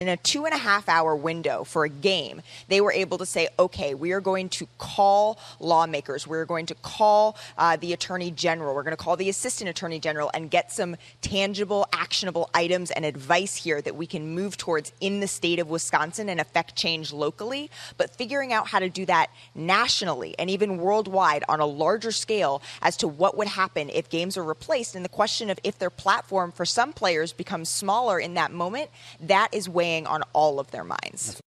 in a 2.5-hour window for a game, they were able to say, okay, we are going to call lawmakers. We're going to call the attorney general. We're going to call the assistant attorney general and get some tangible, actionable items and advice here that we can move towards in the state of Wisconsin and affect change locally. But figuring out how to do that nationally and even worldwide on a larger scale as to what would happen if games are replaced, and the question of if their platform for some players becomes smaller in that moment, that is weighing on all of their minds.